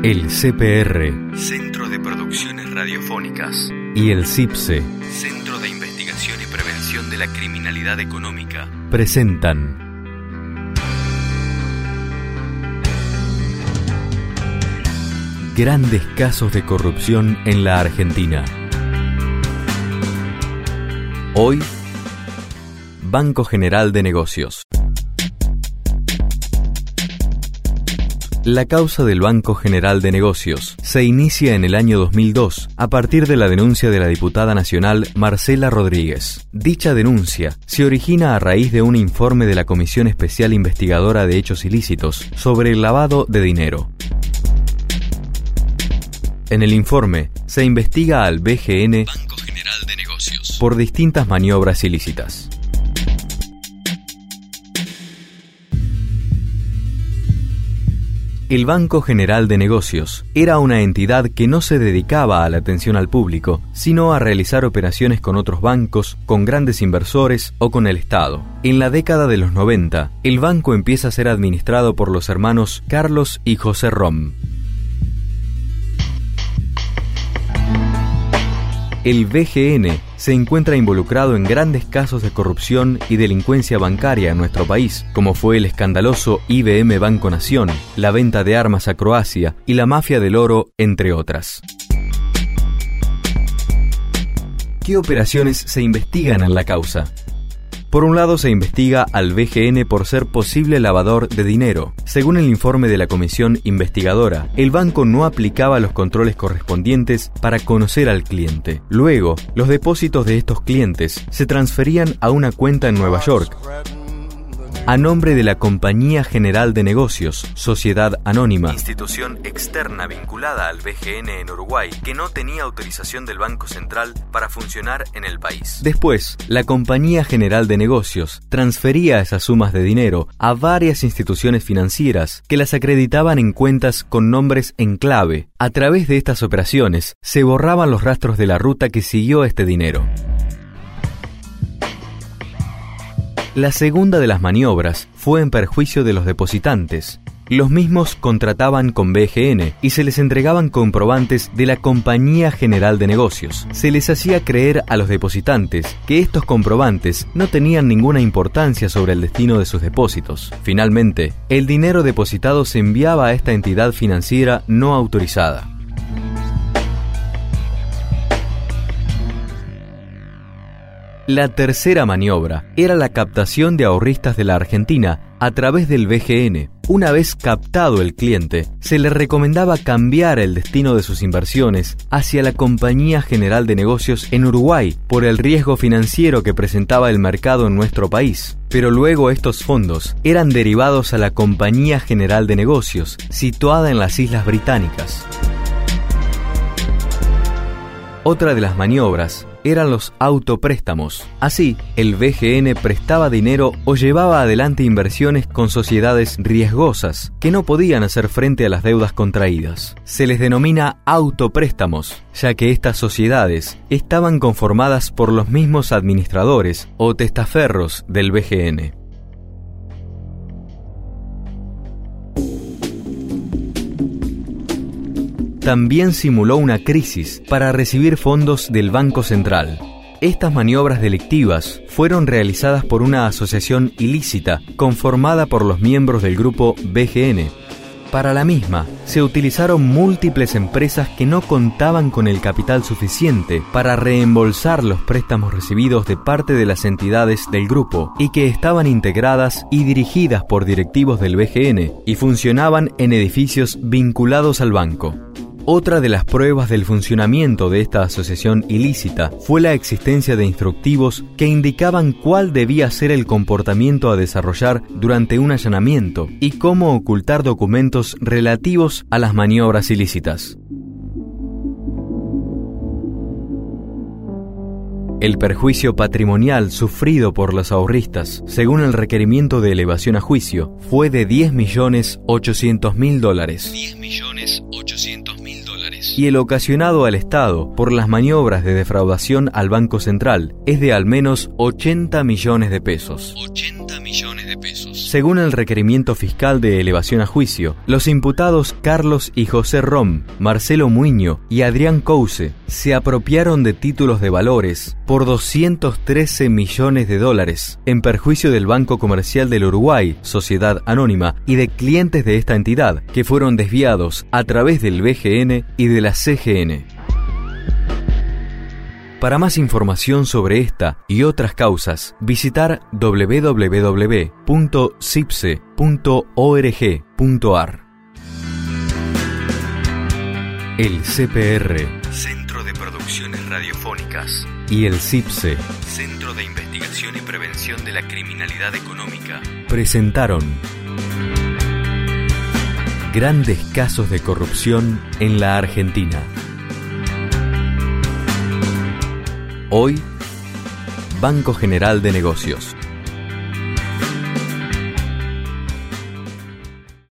El CPR, Centro de Producciones Radiofónicas, y el CIPSE, Centro de Investigación y Prevención de la Criminalidad Económica, presentan Grandes casos de corrupción en la Argentina. Hoy, Banco General de Negocios. La causa del Banco General de Negocios se inicia en el año 2002 a partir de la denuncia de la diputada nacional Marcela Rodríguez. Dicha denuncia se origina a raíz de un informe de la Comisión Especial Investigadora de Hechos Ilícitos sobre el lavado de dinero. En el informe se investiga al BGN, Banco General de Negocios, por distintas maniobras ilícitas. El Banco General de Negocios era una entidad que no se dedicaba a la atención al público, sino a realizar operaciones con otros bancos, con grandes inversores o con el Estado. En la década de los 90, el banco empieza a ser administrado por los hermanos Carlos y José Rom. El BGN se encuentra involucrado en grandes casos de corrupción y delincuencia bancaria en nuestro país, como fue el escandaloso IBM Banco Nación, la venta de armas a Croacia y la mafia del oro, entre otras. ¿Qué operaciones se investigan en la causa? Por un lado, se investiga al BGN por ser posible lavador de dinero. Según el informe de la comisión investigadora, el banco no aplicaba los controles correspondientes para conocer al cliente. Luego, los depósitos de estos clientes se transferían a una cuenta en Nueva York, a nombre de la Compañía General de Negocios, Sociedad Anónima, institución externa vinculada al BGN en Uruguay, que no tenía autorización del Banco Central para funcionar en el país. Después, la Compañía General de Negocios transfería esas sumas de dinero a varias instituciones financieras que las acreditaban en cuentas con nombres en clave. A través de estas operaciones, se borraban los rastros de la ruta que siguió este dinero. La segunda de las maniobras fue en perjuicio de los depositantes. Los mismos contrataban con BGN y se les entregaban comprobantes de la Compañía General de Negocios. Se les hacía creer a los depositantes que estos comprobantes no tenían ninguna importancia sobre el destino de sus depósitos. Finalmente, el dinero depositado se enviaba a esta entidad financiera no autorizada. La tercera maniobra era la captación de ahorristas de la Argentina a través del BGN. Una vez captado el cliente, se le recomendaba cambiar el destino de sus inversiones hacia la Compañía General de Negocios en Uruguay por el riesgo financiero que presentaba el mercado en nuestro país. Pero luego estos fondos eran derivados a la Compañía General de Negocios, situada en las Islas Británicas. Otra de las maniobras eran los autopréstamos. Así, el BGN prestaba dinero o llevaba adelante inversiones con sociedades riesgosas que no podían hacer frente a las deudas contraídas. Se les denomina autopréstamos, ya que estas sociedades estaban conformadas por los mismos administradores o testaferros del BGN. También simuló una crisis para recibir fondos del Banco Central. Estas maniobras delictivas fueron realizadas por una asociación ilícita conformada por los miembros del grupo BGN. Para la misma, se utilizaron múltiples empresas que no contaban con el capital suficiente para reembolsar los préstamos recibidos de parte de las entidades del grupo y que estaban integradas y dirigidas por directivos del BGN y funcionaban en edificios vinculados al banco. Otra de las pruebas del funcionamiento de esta asociación ilícita fue la existencia de instructivos que indicaban cuál debía ser el comportamiento a desarrollar durante un allanamiento y cómo ocultar documentos relativos a las maniobras ilícitas. El perjuicio patrimonial sufrido por los ahorristas, según el requerimiento de elevación a juicio, fue de $10.800.000. $10.800.000. Y el ocasionado al Estado por las maniobras de defraudación al Banco Central es de al menos 80 millones de pesos. 80 millones de pesos. Según el requerimiento fiscal de elevación a juicio, los imputados Carlos y José Rom, Marcelo Muiño y Adrián Couce se apropiaron de títulos de valores por $213 millones en perjuicio del Banco Comercial del Uruguay, Sociedad Anónima, y de clientes de esta entidad, que fueron desviados a través del BGN y de la CGN. Para más información sobre esta y otras causas, visitar www.cipse.org.ar. El CPR, Centro de Producciones Radiofónicas, y el CIPSE, Centro de Investigación y Prevención de la Criminalidad Económica, presentaron Grandes casos de corrupción en la Argentina. Hoy, Banco General de Negocios.